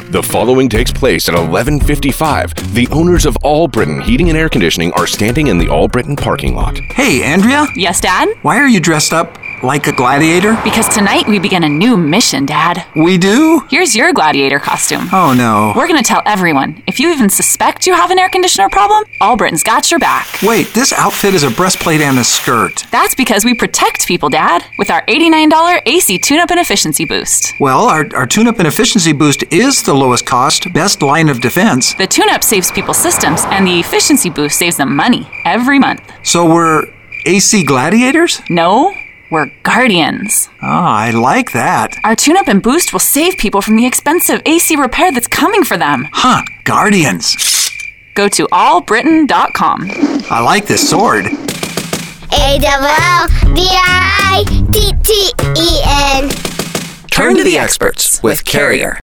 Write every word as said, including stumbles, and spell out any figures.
The following takes place at eleven fifty-five. The owners of All Britain Heating and Air Conditioning are standing in the All Britain parking lot. Hey, Andrea? Yes, Dad? Why are you dressed up like a gladiator? Because tonight we begin a new mission, Dad. We do? Here's your gladiator costume. Oh, no. We're going to tell everyone. If you even suspect you have an air conditioner problem, All Britain's got your back. Wait, this outfit is a breastplate and a skirt. That's because we protect people, Dad, with our eighty-nine dollars A C Tune-Up and Efficiency Boost. Well, our, our tune-up and efficiency boost is the lowest cost, best line of defense. The tune-up saves people's systems, and the efficiency boost saves them money every month. So we're A C gladiators? No, we're guardians. Oh, I like that. Our tune-up and boost will save people from the expensive A C repair that's coming for them. Huh, guardians. Go to all britain dot com. I like this sword. A L L B R I T T E N. Turn to the experts with Carrier.